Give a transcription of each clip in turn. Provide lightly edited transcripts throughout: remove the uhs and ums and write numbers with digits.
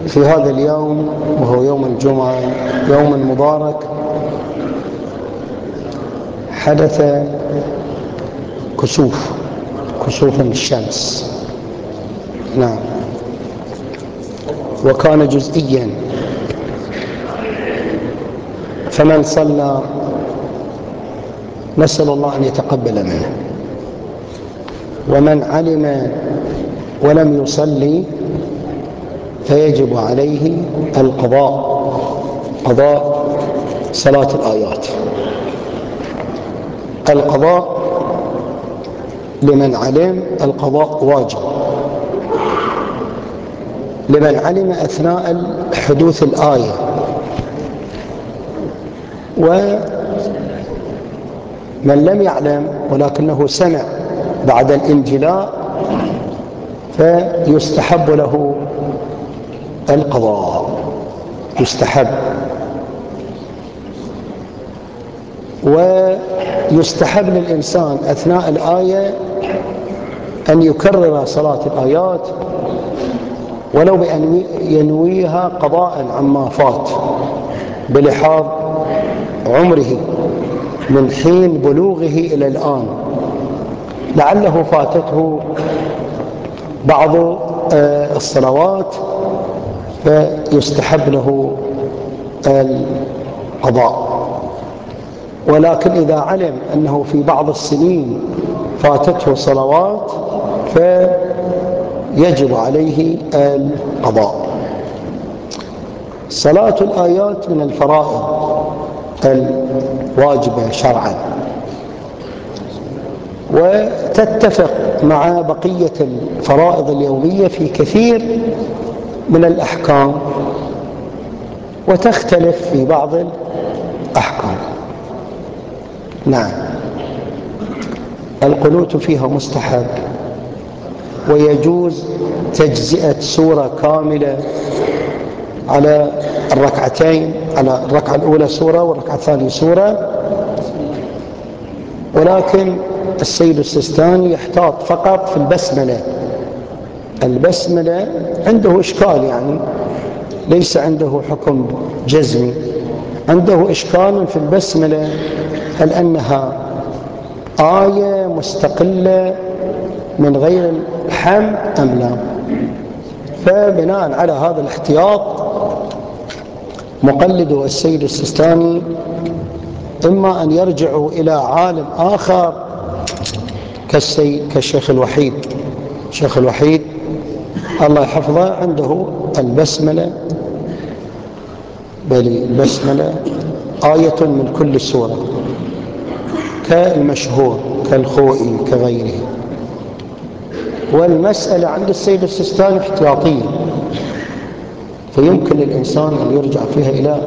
في هذا اليوم وهو يوم الجمعة، يوم مبارك، حدث كسوف الشمس. نعم، وكان جزئيا، فمن صلى نسأل الله أن يتقبل منه، ومن علم ولم يصلي فيجب عليه قضاء صلاة الآيات. القضاء لمن علم، القضاء واجب لمن علم أثناء حدوث الآية، ومن لم يعلم ولكنه سمع بعد الانجلاء فيستحب له القضاء، يستحب. ويستحب للإنسان أثناء الآية أن يكرر صلاة الآيات ولو بأن ينويها قضاء عما فات بلحاظ عمره من حين بلوغه إلى الآن، لعله فاتته بعض الصلوات فيستحب له القضاء. ولكن إذا علم أنه في بعض السنين فاتته صلوات فيجب عليه القضاء. صلاة الآيات من الفرائض الواجبة شرعا، وتتفق مع بقية الفرائض اليومية في كثير من الأحكام، وتختلف في بعض الأحكام. نعم، القنوت فيها مستحب، ويجوز تجزئة سورة كاملة على الركعتين، على الركعة الأولى سورة والركعة الثانية سورة، ولكن السيد السيستاني يحتاط فقط في البسملة. البسملة عنده إشكال، يعني ليس عنده حكم جزمي، عنده إشكال في البسملة، هل أنها آية مستقلة من غير الحمد أم لا؟ فبناء على هذا الاحتياط مقلده السيد السيستاني إما أن يرجعوا إلى عالم آخر كالشيخ الوحيد. الشيخ الوحيد الله يحفظه عنده البسملة، بل البسملة آية من كل سورة كالمشهور كالخوئي كغيره. والمسألة عند السيد السيستاني احتياطية، فيمكن للإنسان أن يرجع فيها إلى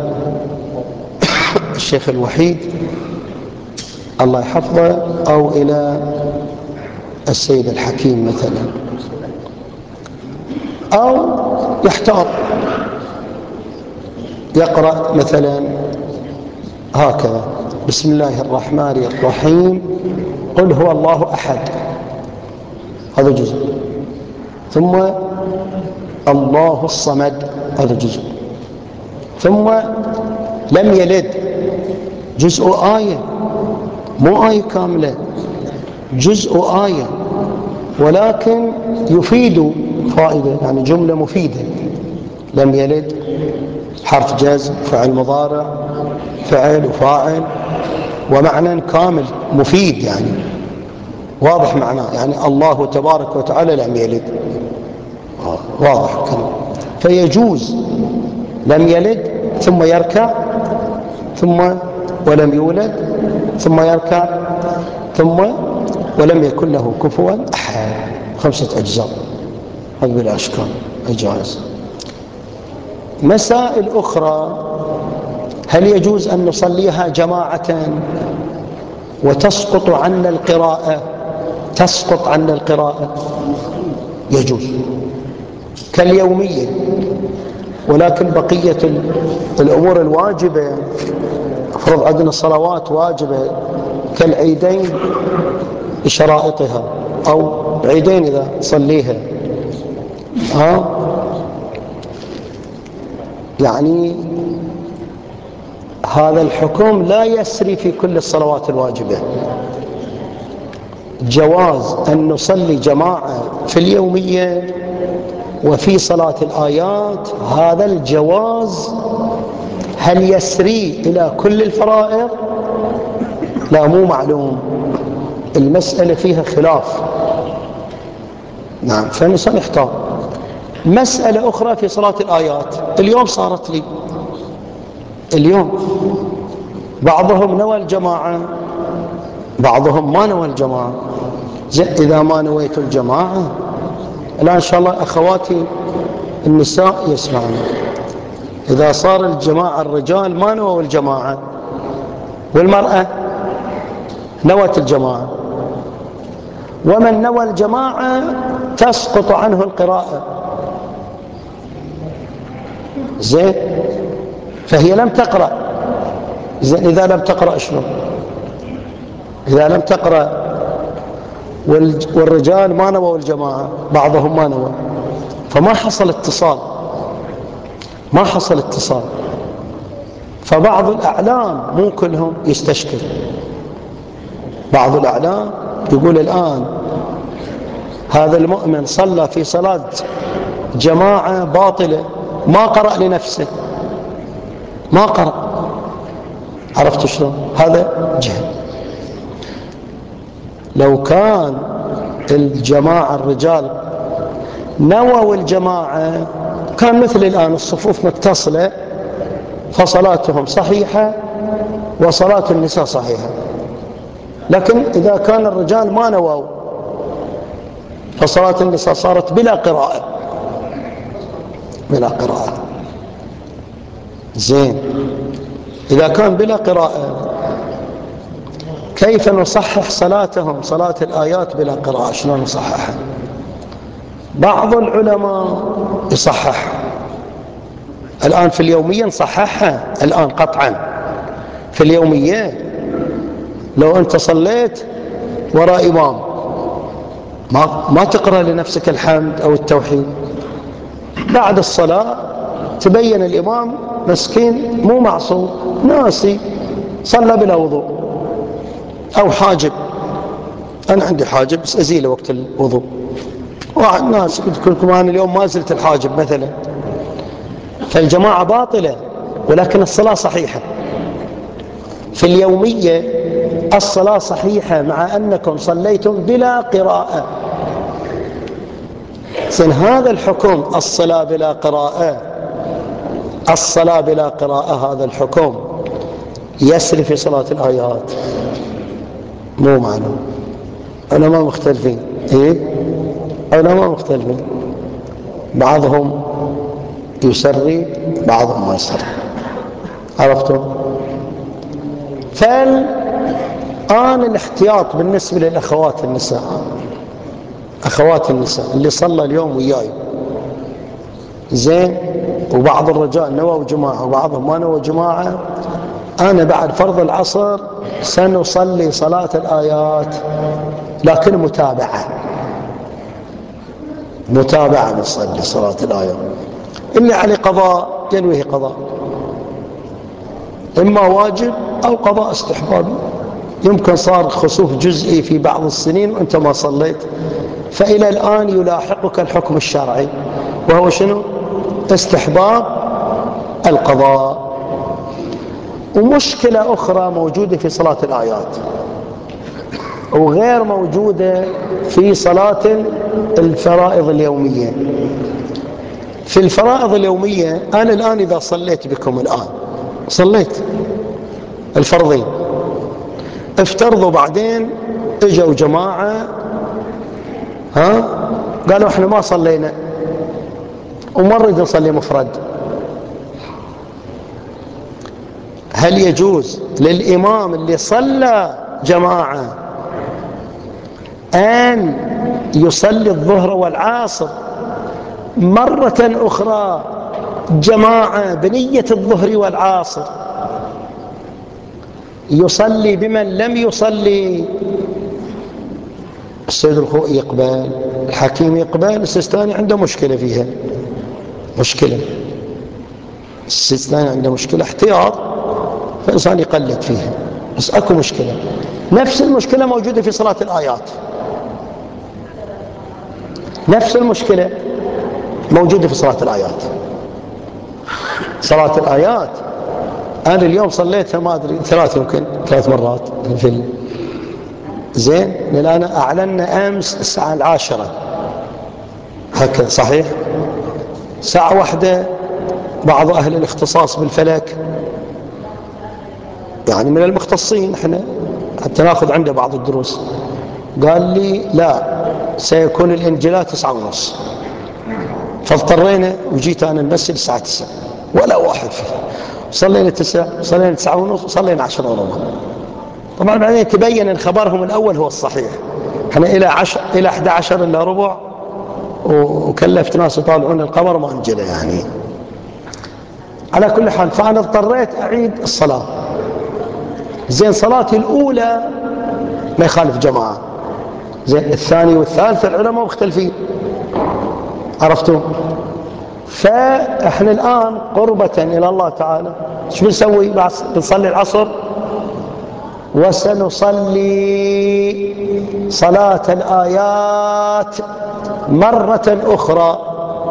الشيخ الوحيد الله يحفظه أو إلى السيد الحكيم مثلا، أو يحتاط يقرأ مثلا هكذا: بسم الله الرحمن الرحيم، قل هو الله أحد، هذا جزء، ثم الله الصمد، هذا جزء، ثم لم يلد، جزء آية، مو آية كاملة، جزء آية، ولكن يفيد فائدة، يعني جملة مفيدة. لم يلد حرف جزم، فعل مضارع، فعل وفاعل، ومعنى كامل مفيد، يعني واضح معناه، يعني الله تبارك وتعالى لم يلد، واضح كلام. فيجوز لم يلد ثم يركع، ثم ولم يولد ثم يركع، ثم ولم يكن له كفوا أحد، 5 أجزاء، هذا بلا أشكال جائز. مسائل أخرى: هل يجوز أن نصليها جماعة وتسقط عنا القراءة؟ تسقط عنا القراءة، يجوز كاليومية، ولكن بقية الأمور الواجبة، أفرض عندنا صلوات واجبة كالعيدين بشرائطها، أو عيدين إذا صليها يعني هذا الحكم لا يسري في كل الصلوات الواجبة. جواز أن نصلي جماعة في اليومية وفي صلاة الآيات، هذا الجواز هل يسري إلى كل الفرائض؟ لا، مو معلوم، المسألة فيها خلاف. نعم، فالإنسان يحتاط. مسألة أخرى في صلاة الآيات، اليوم صارت لي، اليوم بعضهم نوى الجماعة، بعضهم ما نوى الجماعة. إذا ما نويت الجماعة، الآن إن شاء الله أخواتي النساء يسمعون، إذا صار الجماعة الرجال ما نووا الجماعة والمرأة نوت الجماعة، ومن نوى الجماعة تسقط عنه القراءة، زين، فهي لم تقرأ. زين، إذا لم تقرأ شنو؟ إذا لم تقرأ والرجال ما نووا الجماعة، بعضهم ما نوى، فما حصل اتصال، ما حصل اتصال. فبعض الأعلام، مو كلهم، يستشكل. بعض الأعلام يقول الآن هذا المؤمن صلى في صلاة جماعة باطلة، ما قرأ لنفسه، ما قرأ. عرفت شلون؟ هذا جهل. لو كان الجماعة الرجال نووا الجماعة كان مثل الآن الصفوف متصلة، فصلاتهم صحيحة وصلاة النساء صحيحة. لكن إذا كان الرجال ما نووا فصلاة النساء صارت بلا قراءة، بلا قراءة. زين، إذا كان بلا قراءة كيف نصحح صلاتهم، صلاة الآيات بلا قراءة، شلون نصححها؟ بعض العلماء يصحح الآن في اليومية، نصححها الآن قطعا في اليومية. لو أنت صليت وراء إمام ما تقرأ لنفسك الحمد أو التوحيد، بعد الصلاة تبين الإمام مسكين مو معصوم، ناسي، صلى بلا وضوء أو حاجب. أنا عندي حاجب بس أزيله وقت الوضوء، واحد ناس قلت لكم أنا اليوم ما زلت الحاجب مثلا، فالجماعة باطلة ولكن الصلاة صحيحة. في اليومية الصلاة صحيحة مع أنكم صليتم بلا قراءة. إذن هذا الحكم، الصلاة بلا قراءة، الصلاة بلا قراءة، هذا الحكم يسري في صلاة الآيات، مو معلوم. أنا ما مختلفين، إيه؟ أنا ما مختلفين، بعضهم يسري بعضهم ما يسري. عرفتم؟ فالآن الاحتياط بالنسبة للأخوات النساء، أخوات النساء اللي صلى اليوم وياي، زين، وبعض الرجال نووا جماعة وبعضهم ما نووا جماعة، أنا بعد فرض العصر سنصلي صلاة الآيات، لكن متابعة نصلي صلاة الآيات. اللي عليه قضاء ينويه قضاء، إما واجب أو قضاء استحبابي. يمكن صار خسوف جزئي في بعض السنين وأنت ما صليت، فإلى الآن يلاحقك الحكم الشرعي، وهو شنو؟ استحباب القضاء. ومشكلة أخرى موجودة في صلاة الآيات وغير موجودة في صلاة الفرائض اليومية. في الفرائض اليومية أنا الآن إذا صليت بكم الآن، صليت الفرضين، افترضوا بعدين اجوا جماعة قالوا احنا ما صلينا وما نريد نصلي مفرد، هل يجوز للإمام اللي صلى جماعة أن يصلي الظهر والعصر مرة أخرى جماعة بنية الظهر والعصر، يصلي بمن لم يصلي؟ السيد الخوئي يقبل، الحكيم يقبل، السيستاني عنده مشكلة فيها، مشكلة. الثاني عنده مشكلة احتياط، فالإنسان يقلد فيها. بس أكو مشكلة، نفس المشكلة موجودة في صلاة الآيات، نفس المشكلة موجودة في صلاة الآيات. صلاة الآيات أنا اليوم صليتها ما أدري 3 مرات في زين، لأن أعلنا أمس الساعة 10 هكذا صحيح. ساعة واحدة بعض أهل الاختصاص بالفلك، يعني من المختصين احنا حتى ناخذ عنده بعض الدروس، قال لي لا سيكون الانجيلات 9:30، فاضطرينا وجيت انا المسجد الساعة 9 ولا واحد فيه. صلينا 9 صلينا 9:30 صلينا 10:15. طبعا بعدين تبين ان خبرهم الاول هو الصحيح. احنا الى 11 الا ربع وكلفت ناس يطالعون القمر وما انجله يعني. على كل حال فانا اضطريت اعيد الصلاة. زين صلاتي الاولى ما يخالف جماعة، زين الثاني والثالث العلماء مختلفين، عرفتوا؟ فاحنا الان قربة الى الله تعالى شو بنسوي؟ بنصلي العصر وسنصلي صلاة الآيات مرة أخرى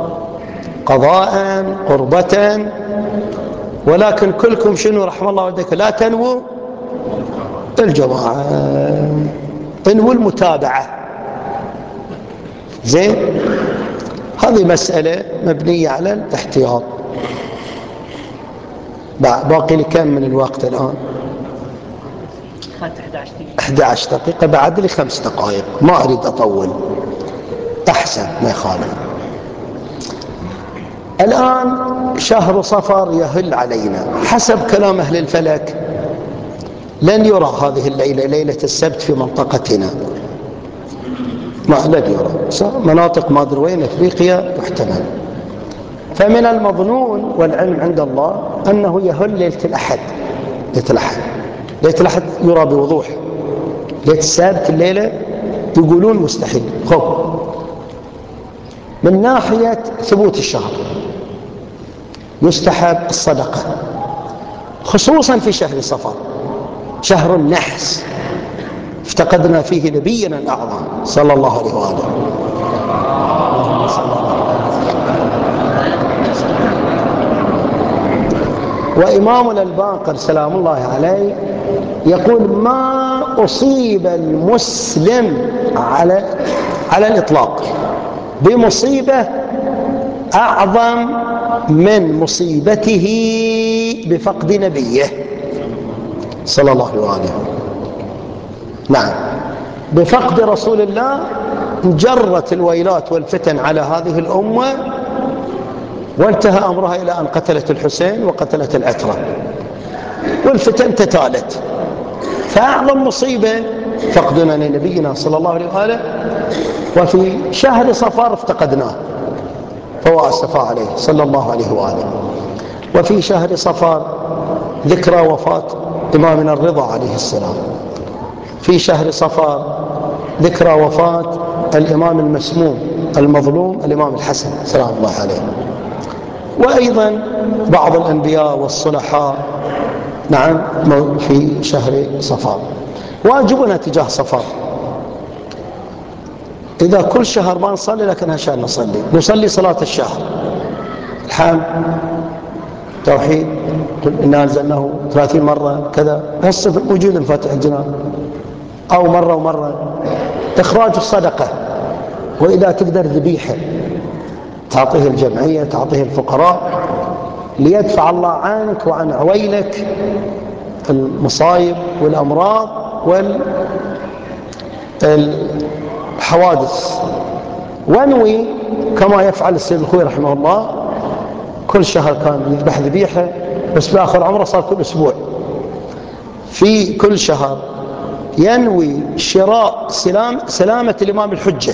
قضاء قربة، ولكن كلكم شنو رحم الله والديك لا تنووا الجماعة، انووا المتابعة. زين هذه مسألة مبنية على الاحتياط. باقي لي كم من الوقت الآن؟ 11 دقيقة، بعد لي 5 دقائق، ما أريد أطول أحسن ما يخالف. الآن شهر صفر يهل علينا حسب كلام أهل الفلك، لن يرى هذه الليلة ليلة السبت في منطقتنا، ما لن يرى، مناطق ما أدري وين أفريقيا يحتمل. فمن المظنون والعلم عند الله أنه يهل ليلة الأحد. ليلة الأحد يرى بوضوح، ليلة السبت الليلة يقولون مستحيل. خب من ناحية ثبوت الشهر يستحب الصدقة، خصوصا في شهر صفر، شهر النحس، افتقدنا فيه نبينا الأعظم صلى الله عليه وآله. وإمامنا الباقر سلام الله عليه يقول ما أصيب المسلم على الإطلاق بمصيبة أعظم من مصيبته بفقد نبيه صلى الله عليه وآله. نعم، بفقد رسول الله جرت الويلات والفتن على هذه الأمة، وانتهى أمرها إلى أن قتلت الحسين وقتلت العترة، والفتن تتالت. فأعظم مصيبة فقدنا لنبينا صلى الله عليه وآله، وفي شهر صفر افتقدناه فهو أسفى عليه صلى الله عليه وآله. وفي شهر صفر ذكرى وفاة إمامنا الرضا عليه السلام. في شهر صفر ذكرى وفاة الإمام المسموم المظلوم الإمام الحسن سلام الله عليه. وأيضا بعض الأنبياء والصلحاء نعم في شهر صفر. واجبنا تجاه صفر إذا كل شهر ما نصلي لكن عشان نصلي صلاة الشهر، الحمد توحيد قل إنا أنزلناه 30 مرة كذا، هسه وجود الفاتح الجنان أو مرة ومرة. إخراج الصدقة، وإذا تقدر ذبيحة تعطيه الجمعية تعطيه الفقراء ليدفع الله عنك وعن عويلك المصايب والأمراض والحوادث. وانوي كما يفعل السيد الخوي رحمه الله، كل شهر كان يذبح ذبيحة، بس بآخر عمره صار كل أسبوع. في كل شهر ينوي شراء سلامة الإمام الحجة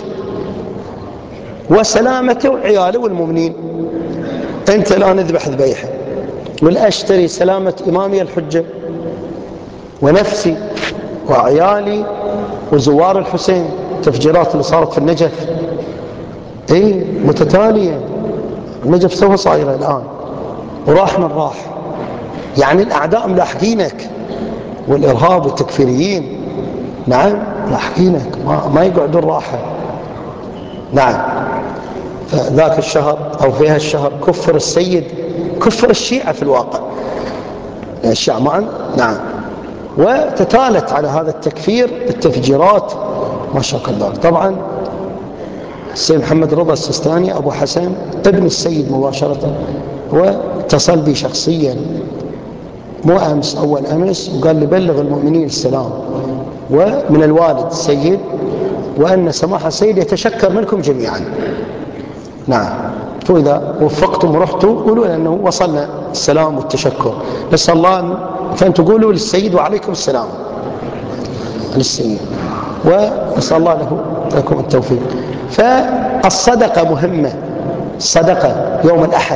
وسلامته وعياله والمؤمنين. أنت الآن اذبح ذبيحة والأشتري سلامة إمامي الحجة ونفسي وعيالي وزوار الحسين. تفجيرات اللي صارت في النجف متتالية، النجف سوى صايرة الآن وراح من راح. يعني الأعداء ملاحقينك، والإرهاب والتكفيريين نعم لاحقينك، ما يقعدون راحة. نعم. فذاك الشهر أو في هالشهر كفر السيد، كفر الشيعة في الواقع، الشيعة معا. نعم. وتتالت على هذا التكفير التفجيرات ما شاكل ذلك. طبعا السيد محمد رضا السيستاني أبو حسن ابن السيد مباشرة واتصل بي شخصيا مو أمس، أول أمس، وقال لي بلغ المؤمنين السلام ومن الوالد السيد، وأن سماحة السيد يتشكر منكم جميعا. نعم. فإذا وفقتم ورحتوا قولوا لأنه وصلنا السلام والتشكر، نسأل الله فأن تقولوا للسيد وعليكم السلام للسيد، ونسأل الله لكم التوفيق. فالصدقة مهمة، الصدقة يوم الأحد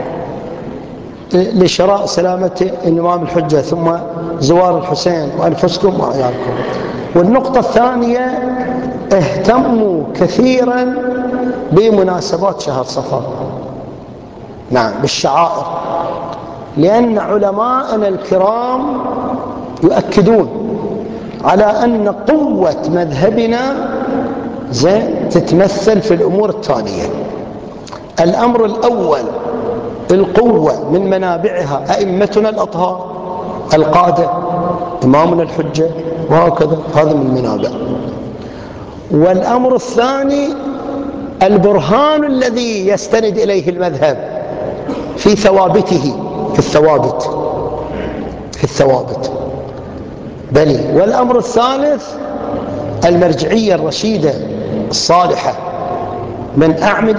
لشراء سلامة الإمام الحجة، ثم زوار الحسين وأنفسكم وعيالكم. والنقطة الثانية اهتموا كثيرا بمناسبات شهر صفر. نعم، بالشعائر، لأن علماءنا الكرام يؤكدون على أن قوة مذهبنا تتمثل في الأمور التالية. الأمر الأول القوة من منابعها أئمتنا الأطهار القادة، إمامنا الحجة وهكذا، هذا من المنابع. والأمر الثاني البرهان الذي يستند إليه المذهب في ثوابته، في الثوابت بلي. والأمر الثالث المرجعية الرشيدة الصالحة من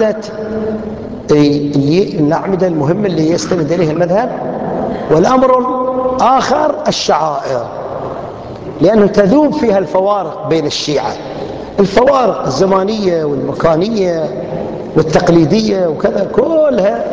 الأعمدة المهمة اللي يستند إليها المذهب. والأمر الآخر الشعائر، لأنه تذوب فيها الفوارق بين الشيعة، الفوارق الزمانية والمكانية والتقليدية وكذا، كلها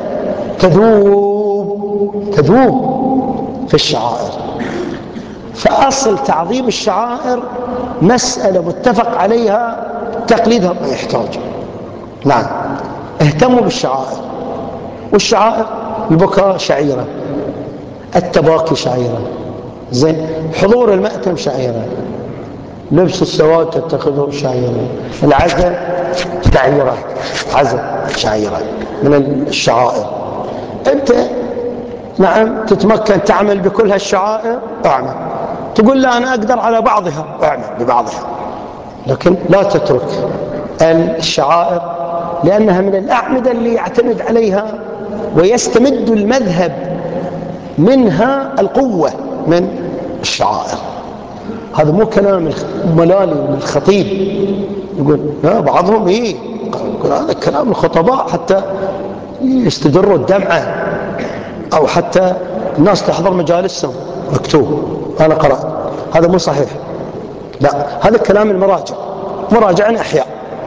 تذوب في الشعائر. فأصل تعظيم الشعائر مسألة متفق عليها، تقليدها ما يحتاج. نعم، اهتموا بالشعائر. والشعائر البكاء شعيرة، التباكي شعيرة، حضور المأتم شعيرة، لبس السواد تتخذه شعيرة، العزاء شعيرة، شعيرة من الشعائر. أنت نعم تتمكن تعمل بكل هالشعائر، اعمل. تقول لا أنا أقدر على بعضها، اعمل ببعضها، لكن لا تترك الشعائر، لأنها من الأعمدة اللي يعتمد عليها ويستمد المذهب منها القوة من الشعائر. هذا مو كلام ملالي من الخطيب يقول لا بعضهم هذا كلام الخطباء حتى يستدروا الدمعة، أو حتى الناس تحضر مجالسهم مكتوب أنا قرأت. هذا مو صحيح، لا، هذا كلام المراجع، مراجعنا أحياء،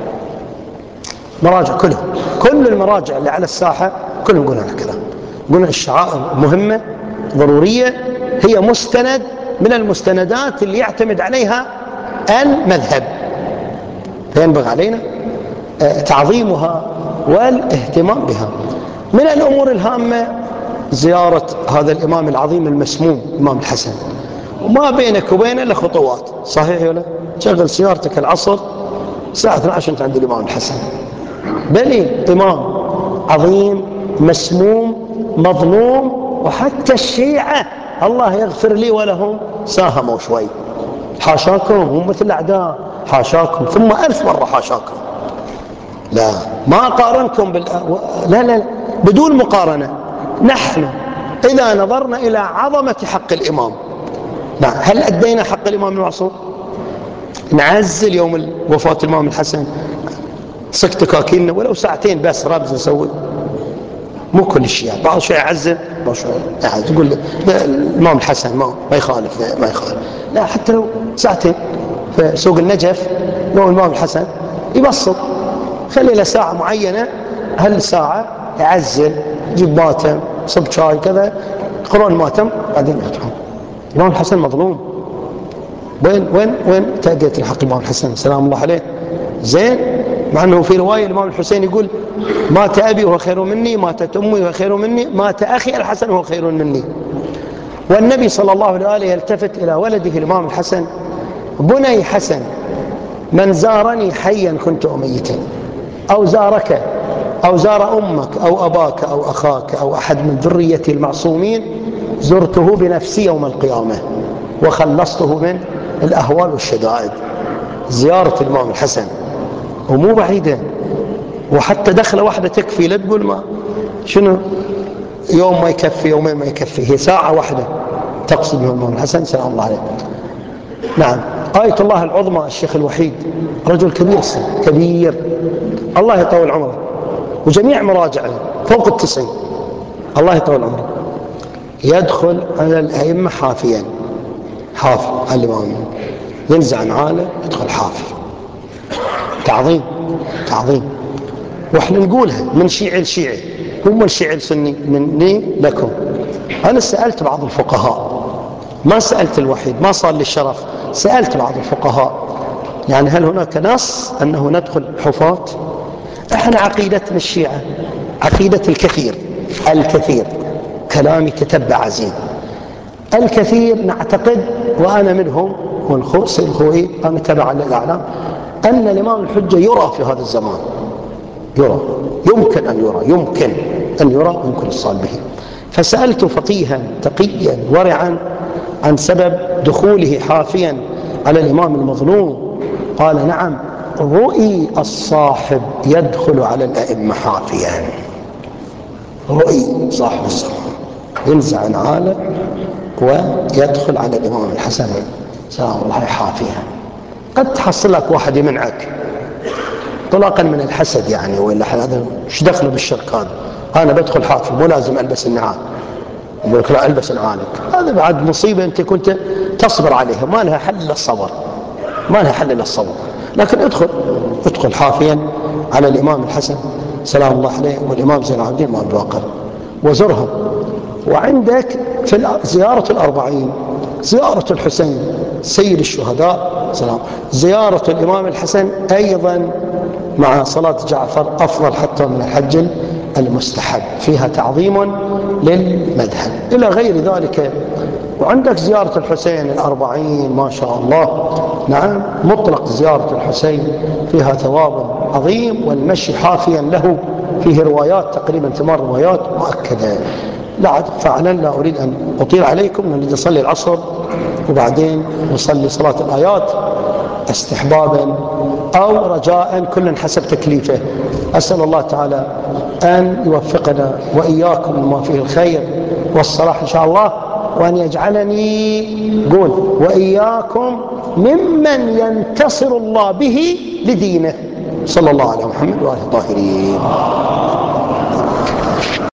مراجع كل المراجع اللي على الساحة كلهم يقولون هذا كلام، يقولون الشعائر مهمة ضرورية، هي مستند من المستندات اللي يعتمد عليها المذهب، فينبغي علينا تعظيمها والاهتمام بها. من الأمور الهامة زيارة هذا الإمام العظيم المسموم الإمام الحسن، وما بينك وبينه إلا خطوات، صحيح ولا؟ تشغل سيارتك العصر الساعة 12 أنت عند الإمام الحسن، بل إمام عظيم مسموم مظلوم. وحتى الشيعة الله يغفر لي ولهم ساهموا شوي، حاشاكم، هم مثل الأعداء، حاشاكم ثم 1000 مرة حاشاكم. لا، ما قارنكم لا بدون مقارنة. نحن إذا نظرنا إلى عظمة حق الإمام، هل أدينا حق الإمام المعصوم؟ نعزل يوم وفاة الإمام الحسن صك تكاكيننا ولو ساعتين بس رابز نسوي، مو كل الشيء، بعض الشيء يعزل، بعض الشيء تقول الإمام الحسن ما يخالف، لا، حتى لو ساعتين في سوق النجف يوم الإمام الحسن يبسط، خلي له ساعة معينة، هالساعة يعزل، يجيب ماتم، صب شاي كذا، يقرون الماتم بعدين يفتحون. الإمام الحسن مظلوم، وين تأديت الحق الإمام الحسن سلام الله عليه؟ مع أنه في رواية الإمام الحسين يقول مات أبي وهو خير مني، ماتت أمي وهو خير مني، مات أخي الحسن وهو خير مني. والنبي صلى الله عليه وآله يلتفت إلى ولده الإمام الحسن: بني حسن، من زارني حيا كنت ميتا، أو زارك أو زار أمك أو أباك أو أخاك أو أحد من ذرية المعصومين زرته بنفسي يوم القيامة وخلصته من الأهوال والشدائد. زيارة الإمام الحسن ومو بعيدة، وحتى دخلة واحدة تكفي، لا تقول ما شنو يوم ما يكفي يومين ما يكفي، هي ساعة واحدة تقصد بها الإمام الحسن سلام الله عليه. نعم. آية الله العظمى الشيخ الوحيد رجل كبير السن، كبير، الله يطول عمره، وجميع مراجعه فوق 90، الله يطول عمره، يدخل على الأئمة حافيا، حافي على الإمام، ينزع نعاله يدخل حافي. تعظيم تعظيم. واحنا نقولها من شيعي لشيعي، هم الشيعي السني مني لكم. أنا سألت بعض الفقهاء، ما سألت الوحيد، ما صار لي الشرف، سألت بعض الفقهاء يعني هل هناك نص أنه ندخل حفاة؟ احنا عقيدتنا الشيعة عقيدة الكثير، الكثير كلامي تتبع زين، الكثير نعتقد، وأنا منهم والخوصي الخوئي أنا تبع للأعلام، أن الإمام الحجة يرى في هذا الزمان، يرى، يمكن أن يرى، يمكن أن يرى، يمكن الصال به. فسألت فقيها تقيا ورعا عن سبب دخوله حافيا على الإمام المظلوم، قال نعم، رؤي الصاحب يدخل على الأئمة حافيا، رؤي صاحب الزمان ينزع نعاله ويدخل على الإمام الحسن سلام الله حافيا. قد تحصل لك واحد يمنعك طلاقا من الحسد يعني، وإلا هذا ايش دخله بالشرك هذا، أنا بدخل حافي مو لازم ألبس النعال، يقول لك لا ألبس نعالك، هذا بعد مصيبة أنت كنت تصبر عليها، ما لها حل إلا الصبر، ما لها حل إلا الصبر. لكن ادخل حافيا على الإمام الحسن سلام الله عليه والإمام زين العابدين ما بواقر وزرهم. وعندك في زيارة الأربعين زيارة الحسين سيد الشهداء سلام، زيارة الإمام الحسن أيضا مع صلاة جعفر أفضل حتى من الحج المستحب، فيها تعظيم للمذهب إلى غير ذلك. وعندك زيارة الحسين الأربعين ما شاء الله، نعم، مطلق زيارة الحسين فيها ثواب عظيم، والمشي حافيا له فيه روايات تقريبا 8 روايات مؤكدة. لا فعلا لا أريد أن أطيل عليكم، نريد نصلي العصر وبعدين نصلي صلاة الآيات استحبابا أو رجاء، كل حسب تكليفه. أسأل الله تعالى أن يوفقنا وإياكم لما فيه الخير والصلاح إن شاء الله، وأن يجعلني قول وإياكم ممن ينتصر الله به لدينه، صلى الله على محمد وآله الطاهرين.